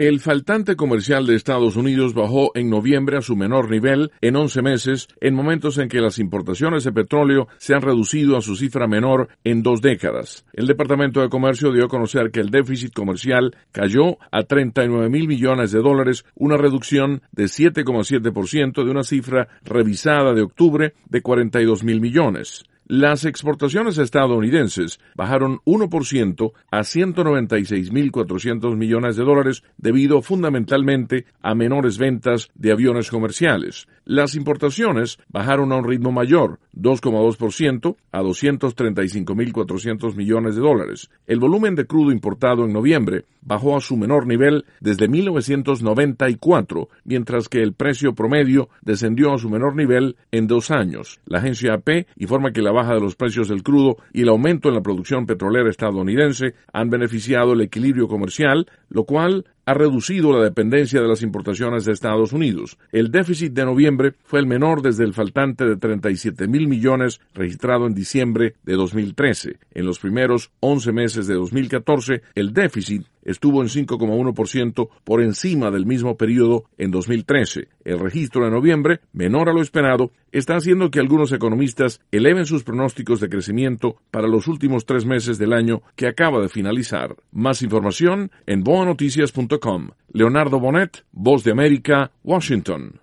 El faltante comercial de Estados Unidos bajó en noviembre a su menor nivel en 11 meses, en momentos en que las importaciones de petróleo se han reducido a su cifra menor en 2 décadas. El Departamento de Comercio dio a conocer que el déficit comercial cayó a $39,000 millones, una reducción de 7,7% de una cifra revisada de octubre de $42,000 millones. Las exportaciones estadounidenses bajaron 1% a $196,400 millones debido fundamentalmente a menores ventas de aviones comerciales. Las importaciones bajaron a un ritmo mayor, 2,2% a $235,400 millones. El volumen de crudo importado en noviembre bajó a su menor nivel desde 1994, mientras que el precio promedio descendió a su menor nivel en 2 años. La agencia AP informa que la baja de los precios del crudo y el aumento en la producción petrolera estadounidense han beneficiado el equilibrio comercial, lo cual ha reducido la dependencia de las importaciones de Estados Unidos. El déficit de noviembre fue el menor desde el faltante de $37,000 millones registrado en diciembre de 2013. En los primeros 11 meses de 2014, el déficit estuvo en 5,1% por encima del mismo periodo en 2013. El registro de noviembre, menor a lo esperado, está haciendo que algunos economistas eleven sus pronósticos de crecimiento para los últimos 3 meses del año que acaba de finalizar. Más información en boanoticias.com. Leonardo Bonet, Voz de América, Washington.